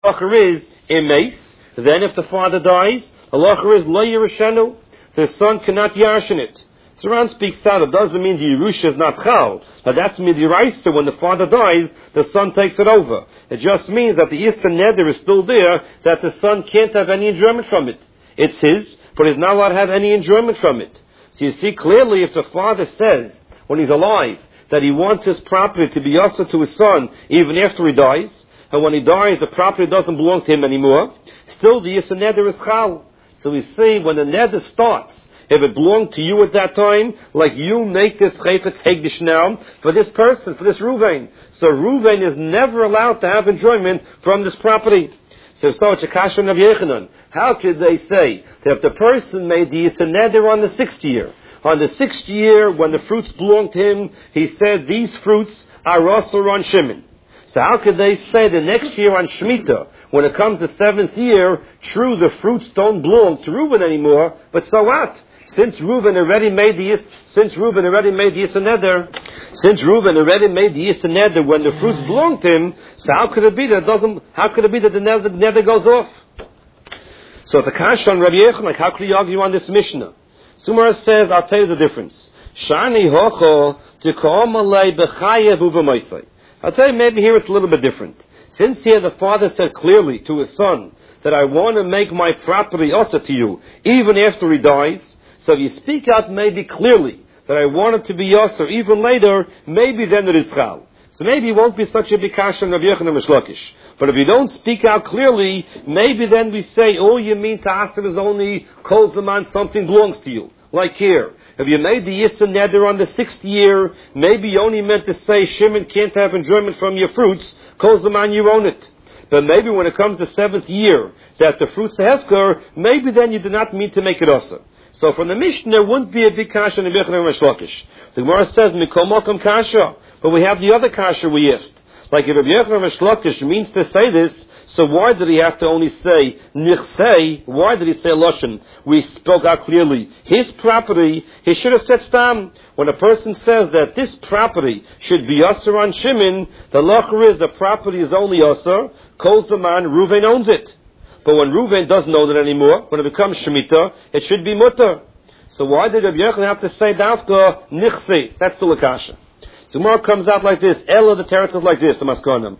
halacha is emes. Then if the father dies, halacha is lo yerushenu. The son cannot yarshin it. So Ran speaks out. It doesn't mean the Yerusha is not chal. But that's midiraisa. When the father dies, the son takes it over. It just means that the Issa Neder is still there, that the son can't have any enjoyment from it. It's his, but he's not allowed to have any enjoyment from it. So you see clearly, if the father says, when he's alive, that he wants his property to be also to his son, even after he dies, and when he dies, the property doesn't belong to him anymore, still the Issa Neder is chal. So we see, when the Neder starts, if it belonged to you at that time, like you make this Chayfetz Hegdish now for this person, for this Ruvain. So Ruvain is never allowed to have enjoyment from this property. So it's a kasha of Yechanan. How could they say that if the person made the Yisra Neder on the 6th year, when the fruits belonged to him, he said these fruits are also on Shimon. So how could they say the next year on Shemitah, when it comes to 7th year, true, the fruits don't belong to Reuben anymore, but so what? Since Reuben already made the Yisra Neder when the fruits belong to him, so how could it be that the Neder goes off? So it's a kasha on Rabbi Yechon, like how could he argue on this Mishnah? Sumar says, I'll tell you the difference. Shani hocho t'ko'omalei b'chayev u'v'moisei. I'll tell you, maybe here it's a little bit different. Since here the father said clearly to his son that I want to make my property also to you, even after he dies, so if you speak out maybe clearly that I want it to be Yasser even later, maybe then it is Chal. So maybe it won't be such a big kasha on Rabbi Yechon and Mishlakish. But if you don't speak out clearly, maybe then we say, oh, you mean Ta'asir is only Kol Zaman, something belongs to you. Like here. If you made the Yisra Neder on the 6th year, maybe you only meant to say Shimon can't have enjoyment from your fruits, Kol Zaman you own it. But maybe when it comes to 7th year, that the fruits are Hefker, maybe then you did not mean to make it also. So from the Mishnah, wouldn't be a big kasha in the Yechon and Mishlakish. The Gemara says, Mikol Mokum kasha. But we have the other kasha we asked. Like if Rabbi Yechon and Mishlakish means to say this, so why did he have to only say Nichsei? Why did he say Loshen? We spoke out clearly. His property, he should have said Stam. When a person says that this property should be Yasser on Shimon, the lacher is the property is only Yasser. Kol Zaman, Reuven owns it. But when Reuven doesn't own it anymore, when it becomes Shemitah, it should be Mutter. So why did Rabbi Yechon have to say Dafka Nichsei? That's the Lakasha. So more comes out like this. Ella, the teretz is like this, the Maskonim.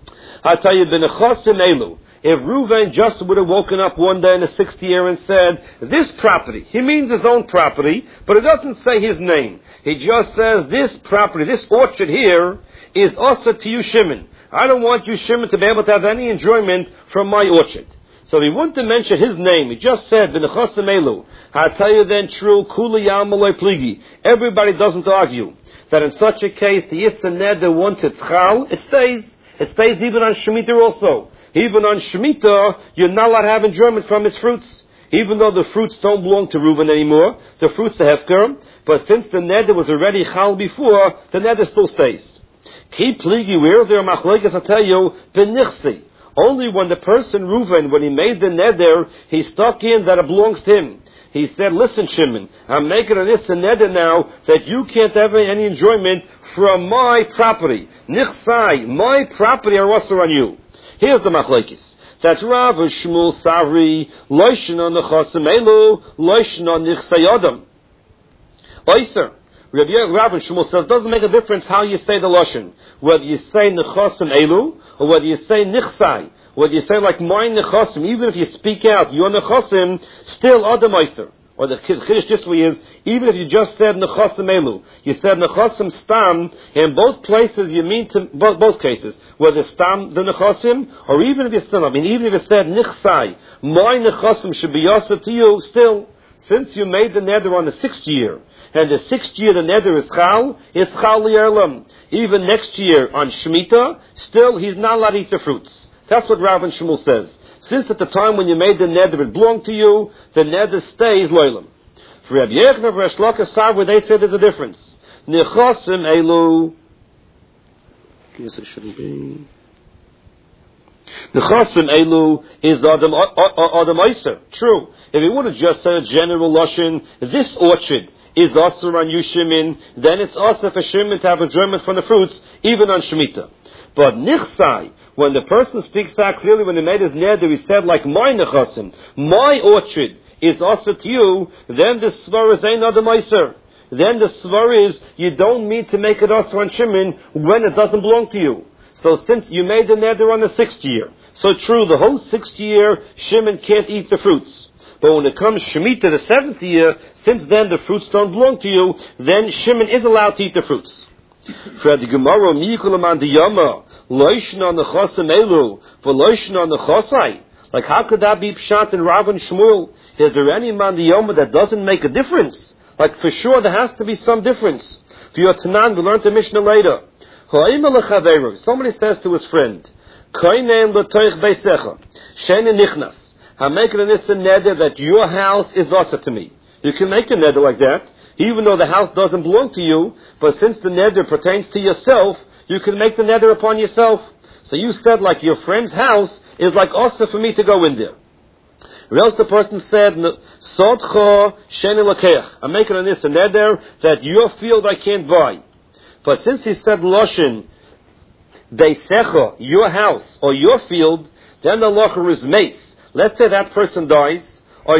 I tell you, B'nechosim Elu. If Reuven just would have woken up one day in the 6th year and said, this property, he means his own property, but it doesn't say his name. He just says, this property, this orchard here, is also to you, Shimon. I don't want you, Shimon, to be able to have any enjoyment from my orchard. So he wouldn't have mentioned his name. He just said, B'nechosim Elu. I tell you then, true, Kuli Yam Maloi Pligi. Everybody doesn't argue that in such a case, the Yisra Neder, once it's Chal, it stays. It stays even on Shemitah also. Even on Shemitah, you're not allowed to have enjoyment from his fruits. Even though the fruits don't belong to Reuven anymore, the fruits are Hefker, but since the Neder was already Chal before, the Neder still stays. Keep pligi, where there are machlekes, I tell you, benichsi. Only when the person, Reuven, when he made the Neder, he stuck in that it belongs to him. He said, listen, Shimon, I'm making an Issa Neder now that you can't have any enjoyment from my property. Nichsai, my property are also on you. Here's the machlekes. That's Rav Shmuel Savri, Loishin on Nechosim Elu, Loishin on Nichsai Adam. Oyser. Rav Shmuel says, it doesn't make a difference how you say the Loshin. Whether you say Nechosim Elu, or whether you say Nichsai. Whether you say like my nechosim, even if you speak out your nechosim, still Adam Oyser. Or the Chiddush this way is, even if you just said nechosim elu, you said nechosim stam, in both places you mean to, both cases, whether stam the nechosim, or even if you still, even if you said nichsai, my nechosim should be yasa to you, still, since you made the neder on the 6th year, and the 6th year the neder is chal, it's chal li'erlam. Even next year on Shemitah, still he's not allowed to eat the fruits. That's what Rav and Shmuel says. Since at the time when you made the neder it belonged to you, the neder stays loylam. For Rabbi Yechon of Resh Lakish, where they say there's a difference. Nechosim elu. Guess it shouldn't be. Nechosim elu is Adam Oyser. True. If he would have just said a general lashon, this orchard is also on you, Shimon, then it's also for Shimon to have enjoyment from the fruits, even on Shemitah. But nichsai, when the person speaks out clearly, when he made his neder, he said like my nechasim, my orchard is also to you, then the svar is ein adam meiser. Then the svar is you don't mean to make it also on Shimon when it doesn't belong to you. So since you made the neder on the 6th year, so true, the whole 6th year, Shimon can't eat the fruits. But when it comes Shemitah the 7th year, since then the fruits don't belong to you, then Shimon is allowed to eat the fruits. For the Gemara, Mikulaman the Yama, Loishna Nechosim Elu, for Loishna Nechosai. Like how could that be Pshat in Rav and Shmuel? Is there any man the Yama that doesn't make a difference? Like for sure there has to be some difference. For your Tanan, we learned the Mishnah later. Somebody says to his friend, I'm making this a neder that your house is also to me. You can make a neder like that, even though the house doesn't belong to you, but since the neder pertains to yourself, you can make the neder upon yourself. So you said like your friend's house is like also for me to go in there. Or else the person said, I'm making on this a neder that your field I can't buy. But since he said Loshin, Beisecha, your house or your field, then the locher is mace. Let's say that person dies, or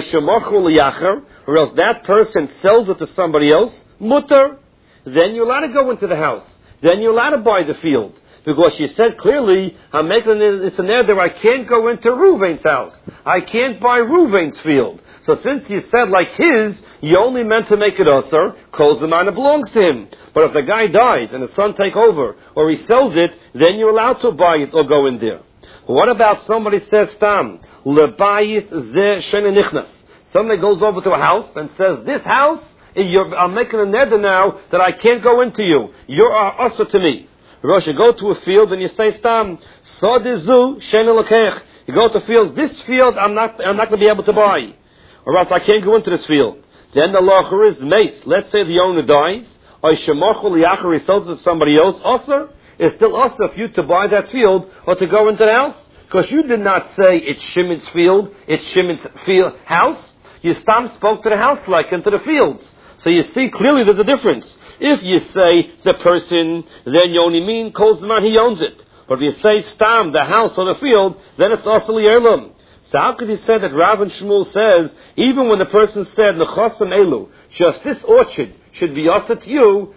or else that person sells it to somebody else, mutter. Then you're allowed to go into the house. Then you're allowed to buy the field. Because she said clearly, I'm making it's a neder, I can't go into Reuven's house. I can't buy Reuven's field. So since you said like his, you only meant to make it usher, kol zamana belongs to him. But if the guy dies and the son take over, or he sells it, then you're allowed to buy it or go in there. What about somebody says tam, lebayis ze shene nichnas? Somebody goes over to a house and says, this house, I'm making a neder now that I can't go into you. You're usher to me. Rosh, you go to a field and you say, stam, sodizu shene lekech. You go to fields, this field I'm not going to be able to buy. Or else I can't go into this field. Then the locher is mace. Let's say the owner dies, or shemachul yachar, he sells it to somebody else, usher. It's still usher for you to buy that field or to go into the house. Because you did not say it's Shimon's field, it's Shimon's field house. You spoke to the house like into the fields. So you see clearly there's a difference. If you say the person, then you only mean kol zman he owns it. But if you say stam, the house or the field, then it's also li'elam. So how could he say that Rav and Shmuel says, even when the person said, Nechosim Elu, just this orchard should be also to you,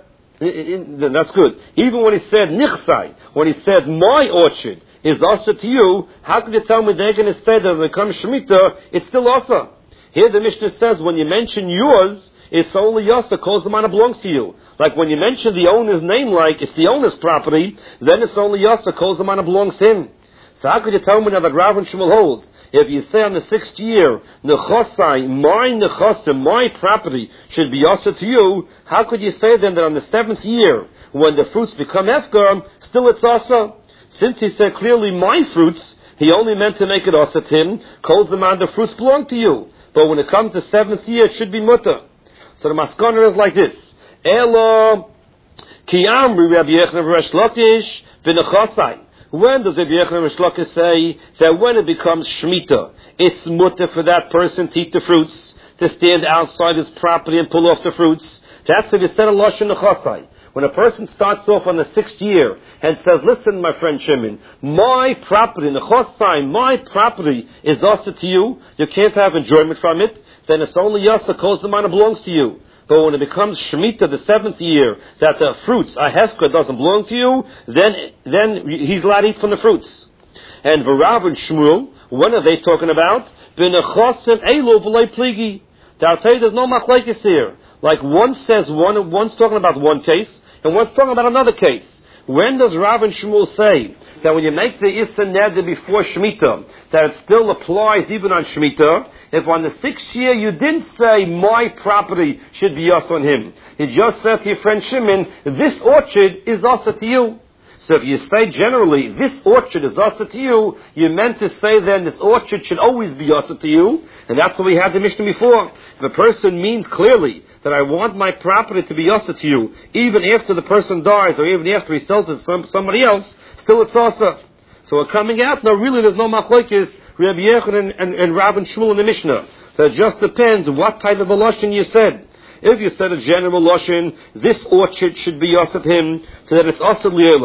that's good. Even when he said Nichsai, when he said my orchard is also to you, how could you tell me they're going to say that when it comes Shemitah, it's still also? Here the Mishnah says, when you mention yours, it's only Yasa, Kol Zamana belongs to you. Like when you mention the owner's name like it's the owner's property, then it's only Yasa, Kol Zamana belongs to him. So how could you tell me now that Rav and Shmuel holds? If you say on the 6th year, Nechosai, my Nechosim, my property should be also to you, how could you say then that on the 7th year, when the fruits become Efgar, still it's also? Since he said clearly my fruits, he only meant to make it also to him, Kol Zaman, the fruits belong to you. But when it comes to 7th year, it should be mutter. So the maskana is like this. Elo, ki amri Rabbi Yechon Resh Lakish, v'nechosai. When does Rabbi Yechon Resh Lakish say that when it becomes Shemitah, it's mutter for that person to eat the fruits, to stand outside his property and pull off the fruits? That's if you said a lashon nechosai. When a person starts off on the 6th year and says, listen, my friend Shimon, my property, nechosai, my property is also to you, you can't have enjoyment from it, then it's only yasa, kol zamana belongs to you. But when it becomes Shemitah, the 7th year, that the fruits, a hefka, doesn't belong to you, then he's allowed to eat from the fruits. And V'Rav and Shmuel, when are they talking about? B'nechosim elu v'lei pligi. I'll tell you, there's no machlekes here. Like one says one's talking about one case, and one's talking about another case. When does Rav and Shmuel say that when you make the Issa Neder before Shemitah, that it still applies even on Shemitah? If on the 6th year you didn't say, my property should be also on him. You just said to your friend Shimon, this orchard is also to you. So if you say generally, this orchard is also to you, you meant to say then this orchard should always be also to you. And that's what we had the Mishnah before. If a person means clearly that I want my property to be also to you, even after the person dies or even after he sells it to somebody else, still it's also. So we're coming out, no, really there's no machlokes, Rabbi Yechon and Rav and Shmuel in the Mishnah. So it just depends what type of a lashon you said. If you said a general lashon, this orchard should be also to him, so that it's also li'elam.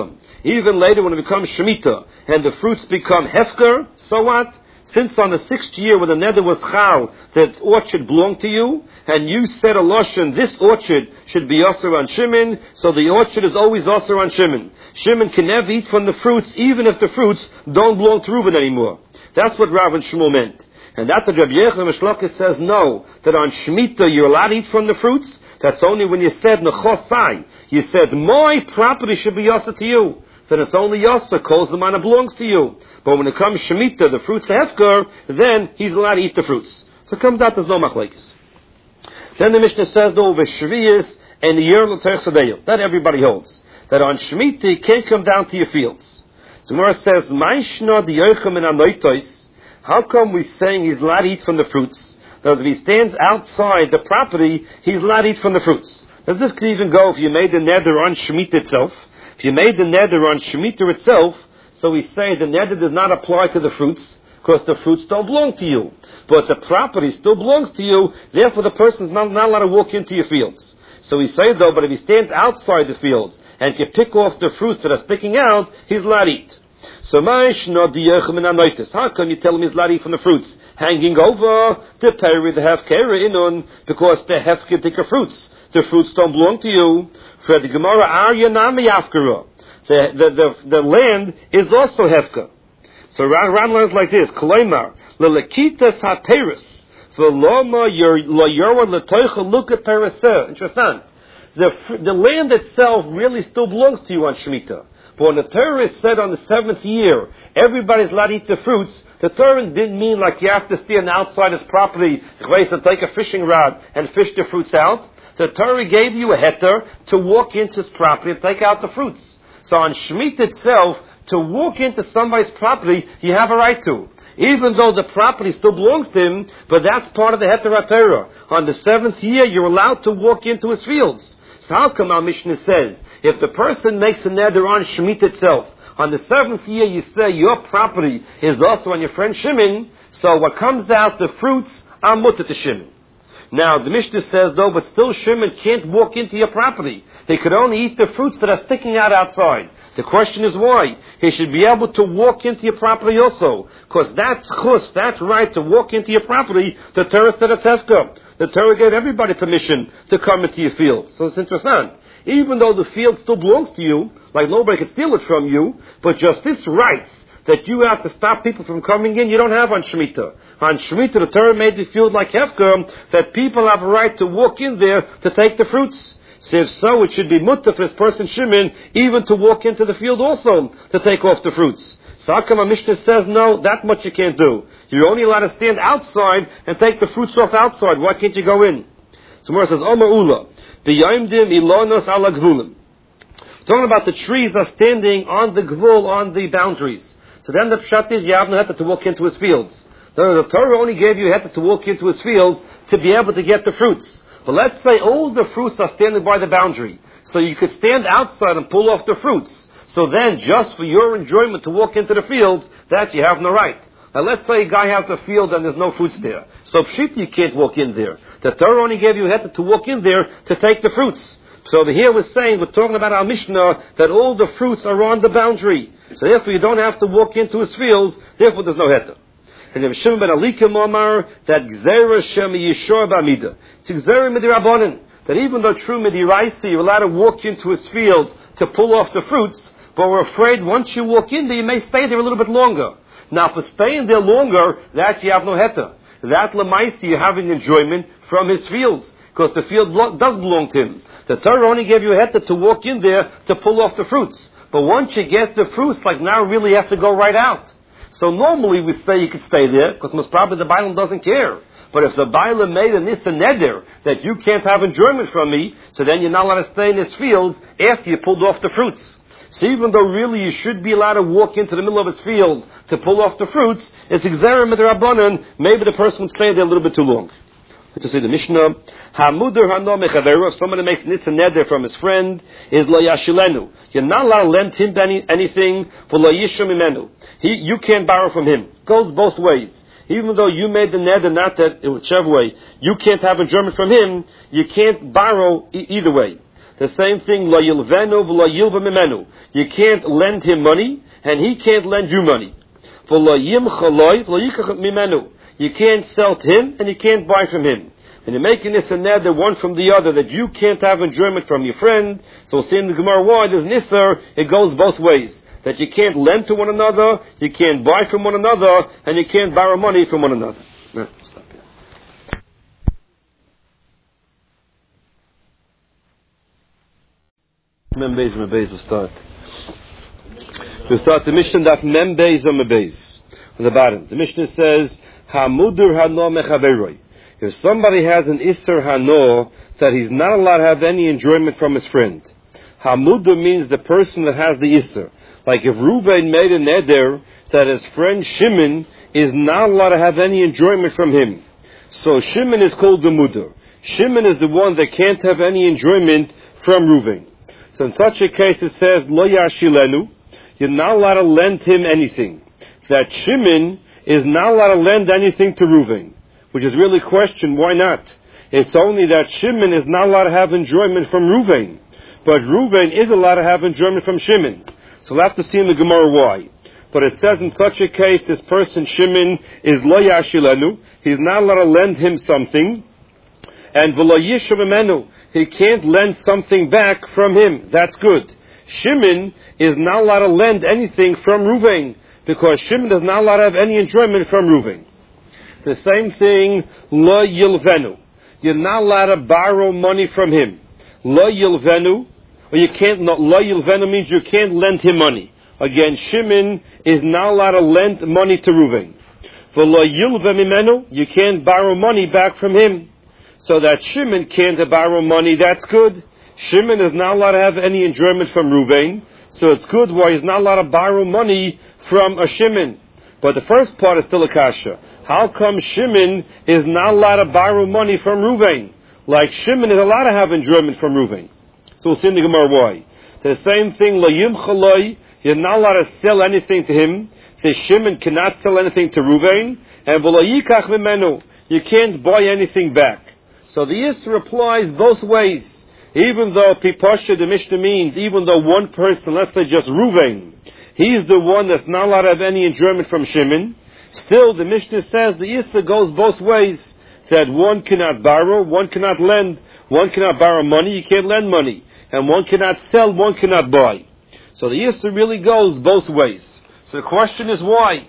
Even later when it becomes Shemitah and the fruits become Hefker, so what? Since on the 6th year when the neder was chal, that orchard belonged to you, and you said a lashon, this orchard should be osir on Shimon, so the orchard is always osir on Shimon. Shimon can never eat from the fruits, even if the fruits don't belong to Reuben anymore. That's what Rav and Shmuel meant. And that the Rabbi Yechon Mishlokis says no, that on Shemitah you're allowed to eat from the fruits. That's only when you said nechosai. You said my property should be osir to you. Then it's only Yasser, calls the man, it belongs to you. But when it comes Shemitah, the fruits Hefker, then he's allowed to eat the fruits. So it comes out there's no machlekes. Then the Mishnah says, though, V'shviyas and the year l'terchadeil. That everybody holds. That on Shemitah, you can't come down to your fields. So Gemara says, Ma'ishna d'yoichem in anoitos. How come we're saying he's allowed to eat from the fruits? Because if he stands outside the property, he's allowed to eat from the fruits. Does this could even go if you made the neder on Shemitah itself? If you made the neder on Shemitah itself, so we say the neder does not apply to the fruits, because the fruits don't belong to you. But the property still belongs to you, therefore the person is not allowed to walk into your fields. So we say though, but if he stands outside the fields, and can pick off the fruits that are sticking out, he's allowed to eat. So how come you tell him he's allowed to eat from the fruits? Hanging over the peri, the hefkera inun, because the hefkera fruits. The fruits don't belong to you. For the Gemara, Arya Nami Afkara. The land is also Hefka. So Ran learns like this: Kolaimar, Lelekitas Hateris, Veloma Lo Yorwa Letoicha Luka Pereseh. Interesting. The land itself really still belongs to you on Shemitah. But when the Torah said on the 7th year, everybody's allowed to eat the fruits, the Torah didn't mean like you have to stand outside his property, to take a fishing rod and fish the fruits out. The Torah gave you a heter to walk into his property and take out the fruits. So on Shemitah itself, to walk into somebody's property, you have a right to. Even though the property still belongs to him, but that's part of the heter HaTorah. On the 7th year, you're allowed to walk into his fields. So how come our Mishnah says, if the person makes a neder on Shemitah itself, on the 7th year you say your property is also on your friend Shimon, so what comes out, the fruits are mutter to Shimon. Now, the Mishnah says, though, but still Shimon can't walk into your property. They could only eat the fruits that are sticking out outside. The question is why? He should be able to walk into your property also. Because that's chus, that's right to walk into your property, the Torah said it's hefka. The Torah gave everybody permission to come into your field. So it's interesting. Even though the field still belongs to you, like nobody can steal it from you, but just this rights that you have to stop people from coming in, you don't have on Shemitah. On Shemitah, the Torah made the field like Hefker, that people have a right to walk in there to take the fruits. So if so, it should be mutter for this person Shimon even to walk into the field also to take off the fruits. So how come our Mishnah says, no, that much you can't do. You're only allowed to stand outside and take the fruits off outside. Why can't you go in? So Gemara says, Omer Ula, B'yayimdim ilonos ala gvulim. Talking about the trees are standing on the gvul, on the boundaries. So then the pshat is, you have no heter to walk into his fields. The Torah only gave you heter to walk into his fields to be able to get the fruits. But let's say all the fruits are standing by the boundary. So you could stand outside and pull off the fruits. So then, just for your enjoyment to walk into the fields, that you have no right. Now let's say a guy has a field and there's no fruits there. So pshit, you can't walk in there. The Torah only gave you heter to walk in there to take the fruits. So over here we're saying, we're talking about our Mishnah, that all the fruits are on the boundary. So therefore you don't have to walk into his fields, therefore there's no heter. And Rav Shimon ben Alikim Omar, that Gzera Shem Yishor B'Amida. It's Gzera Midirabonin, that even though true Midiraisi, you're allowed to walk into his fields to pull off the fruits, but we're afraid once you walk in there, you may stay there a little bit longer. Now for staying there longer, that you have no heter. That Lamaisi, you're having enjoyment from his fields, because the field does belong to him. The Torah only gave you a heter to walk in there to pull off the fruits. But once you get the fruits, like now really you have to go right out. So normally we say you could stay there, because most probably the Bailam doesn't care. But if the Bailam made an Issa Neder, that you can't have enjoyment from me, so then you're not allowed to stay in his fields after you pulled off the fruits. So even though really you should be allowed to walk into the middle of his fields to pull off the fruits, it's Gzera Midrabanan, maybe the person would stay there a little bit too long. To say the Mishnah, Hamudur Hano Mechaveru, if somebody makes Nitza Neder from his friend, is Lo Yashilenu. You're not allowed to lend him anything for Lo Yishum Imenu. You can't borrow from him. Goes both ways. Even though you made the Neder, not that, whichever way, you can't have enjoyment from him, you can't borrow either way. The same thing, lo yilvenu v'lo yilva mimenu. You can't lend him money, and he can't lend you money. V'lo yimcha loy v'lo yikach mimenu. You can't sell to him, and you can't buy from him. And you're making this a neder one from the other, that you can't have enjoyment from your friend. So we'll see in the Gemara why there's nisser, it goes both ways. That you can't lend to one another, you can't buy from one another, and you can't borrow money from one another. No, stop here. Mem Beis will start. We'll start the Mishnah that Mem Beis on the bottom. The Mishnah says, Hamudur hano mechaveroi. If somebody has an Isser Hano, that he's not allowed to have any enjoyment from his friend. Hamudah means the person that has the Isser. Like if Reuven made a neder that his friend Shimon is not allowed to have any enjoyment from him. So Shimon is called the Mudah. Shimon is the one that can't have any enjoyment from Reuven. So in such a case it says, Lo yashilenu, you're not allowed to lend him anything. That Shimon is not allowed to lend anything to Reuven. Which is really questioned, why not? It's only that Shimon is not allowed to have enjoyment from Reuven. But Reuven is allowed to have enjoyment from Shimon. So we'll have to see in the Gemara why. But it says in such a case, this person, Shimon, is lo yashilenu. He's not allowed to lend him something. And v'lo yishu mimenu. He can't lend something back from him. That's good. Shimon is not allowed to lend anything from Reuven. Because Shimon is not allowed to have any enjoyment from Reuven. The same thing, lo yilvenu. You're not allowed to borrow money from him. Lo yilvenu, or you can't, no, lo yilvenu means you can't lend him money. Again, Shimon is not allowed to lend money to Reuven. For lo yilva mimenu, you can't borrow money back from him. So that Shimon can't borrow money, that's good. Shimon is not allowed to have any enjoyment from Reuven, so it's good why he's not allowed to borrow money from a Shimon. But the first part is still a kasha. How come Shimon is not allowed to borrow money from Reuven? Like Shimon is allowed to have enjoyment from Reuven. So we'll see in the Gemara why. The same thing, lo yimchaloi, you're not allowed to sell anything to him. The Shimon cannot sell anything to Reuven. And v'lo yikach mimenu, you can't buy anything back. So the Yisr applies both ways. Even though Pipasha, the Mishnah means, even though one person, let's say just Reuven, he's the one that's not allowed to have any enjoyment from Shimon. Still, the Mishnah says the Yisra goes both ways. That one cannot borrow, one cannot lend. One cannot borrow money, you can't lend money. And one cannot sell, one cannot buy. So the Yisra really goes both ways. So the question is why?